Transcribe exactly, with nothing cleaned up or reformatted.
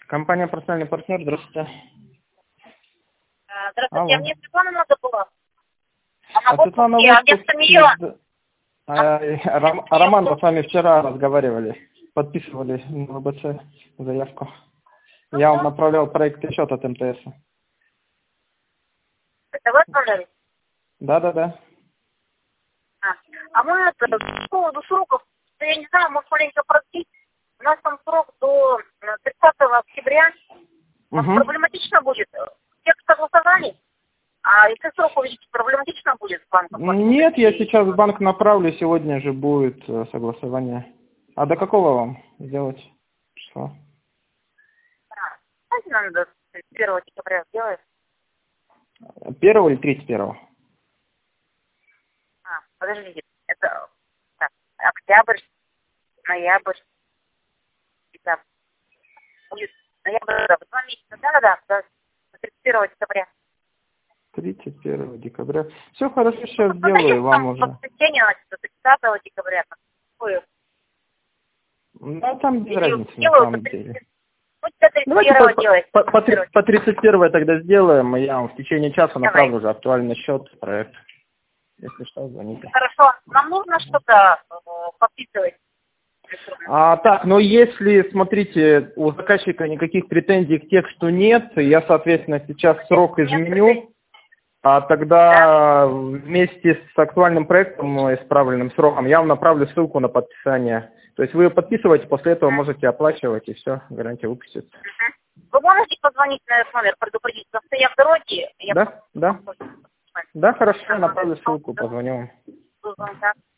Компания «Профессиональный партнер», здравствуйте. Здравствуйте, а мне Светлана надо было. Она а Светлана в отпуске. А, Ром, Роман, мы с вами вчера разговаривали, подписывали на ВБЦ заявку. Я вам направлял проект счет от МТС. Это вы отправляли? Да, да, да. А, а мы это, по поводу сроков, я не знаю, может маленько продлить. У нас там срок до тридцатого октября. Угу. Проблематично будет. Текст согласовали. А если срок увидите, проблематично будет с банком? Нет, я сейчас в банк направлю, сегодня же будет согласование. А до какого вам сделать число? А, знаете, нам до первого декабря сделать. Первого или тридцать первого? А, подождите, это так, октябрь, ноябрь, декабрь. Будет ноябрь, да, два месяца, да, да, да, до тридцать первого декабря. тридцать первого декабря. Все хорошо, сейчас сделаю вам уже. Воскресенье, до тридцатого декабря. Ну, там без разницы, на самом деле. Давайте по, по, по, по тридцать первое тогда сделаем, и я вам в течение часа направлю уже актуальный счет, проект. Если что, звоните. Хорошо. Нам нужно что-то подписывать. А, так, но если, смотрите, у заказчика никаких претензий к тексту нет, я, соответственно, сейчас срок изменю, а тогда вместе с актуальным проектом, исправленным сроком, я вам направлю ссылку на подписание. То есть вы подписываете, после этого можете оплачивать, и все, гарантия выпустится. Вы можете позвонить на этот номер, предупредить, что я в дороге? Я да, да. Да, хорошо, направлю ссылку, позвоню вам.